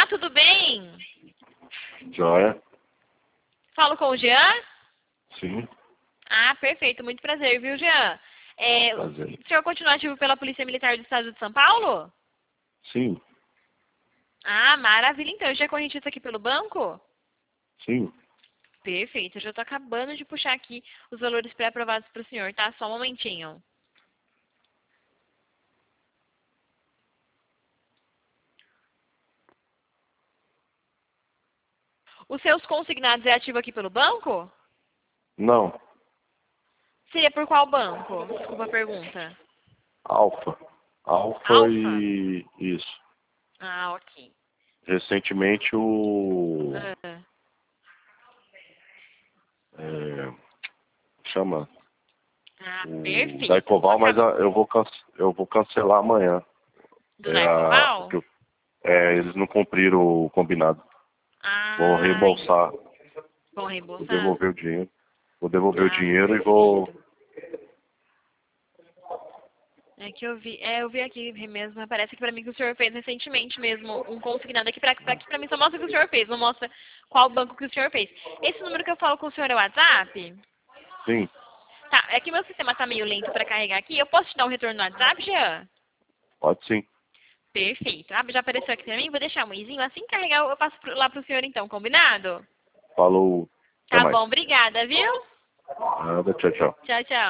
tudo bem? Joia? Falo com o Jean? Sim, Ah, perfeito. Muito prazer, viu, Jean? prazer. O senhor continua ativo pela Polícia Militar do Estado de São Paulo? Sim, Ah, maravilha. Então, já é correntista aqui pelo banco? sim. Perfeito. Eu já estou acabando de puxar aqui os valores pré-aprovados para o senhor, tá? Só um momentinho. Os seus consignados é ativo aqui pelo banco? Não, Seria por qual banco? Desculpa a pergunta. Alfa. Alfa Alfa? e isso. Ah, ok. Recentemente Ah, é, chama o perfeito. Vou Daicoval, mas acabar. eu vou cancelar amanhã. Do Daicoval? Porque eles não cumpriram o combinado. Vou Ah, reembolsar, vou vou reembolsar? devolver o dinheiro. Vou devolver o Ah, dinheiro e vou. perfeito. É que eu vi aqui mesmo, parece que pra mim que o senhor fez recentemente mesmo um consignado aqui, pra mim só mostra o que o senhor fez, não mostra qual banco que o senhor fez. Esse número que eu falo com o senhor é o WhatsApp? Sim, Tá, é que meu sistema tá meio lento pra carregar aqui, eu posso te dar um retorno no WhatsApp, Jean? pode sim. Perfeito. Ah, já apareceu aqui pra mim, vou deixar um izinho, assim que carregar eu passo lá pro senhor então, combinado? Falou. Até Tá mais. bom, obrigada, viu? Nada, tchau, tchau. Tchau, tchau.